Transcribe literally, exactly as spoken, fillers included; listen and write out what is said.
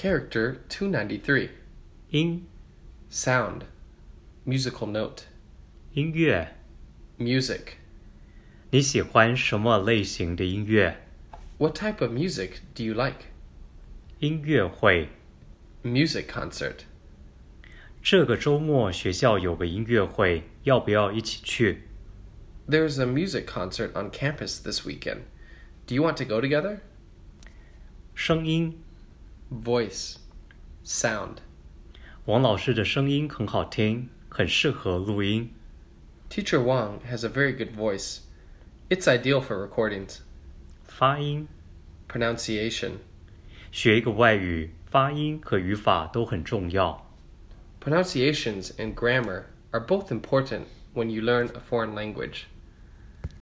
Character two ninety-three. 音 Sound. Musical note. 音乐 Music. 你喜欢什么类型的音乐？ What type of music do you like? 音乐会 Music concert. 这个周末学校有个音乐会，要不要一起去？ There's a music concert on campus this weekend. Do you want to go together? 声音 Voice. Sound. 王老师的声音很好听，很适合录音。 Teacher Wang has a very good voice. It's ideal for recordings. 发音 Pronunciation. 学一个外语，发音和语法都很重要。 Pronunciations and grammar are both important when you learn a foreign language.